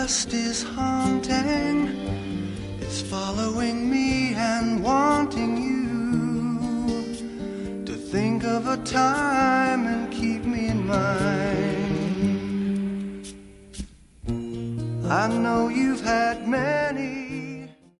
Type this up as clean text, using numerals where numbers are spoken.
past is haunting. It's following me and wanting you to think of a time and keep me in mind. I know you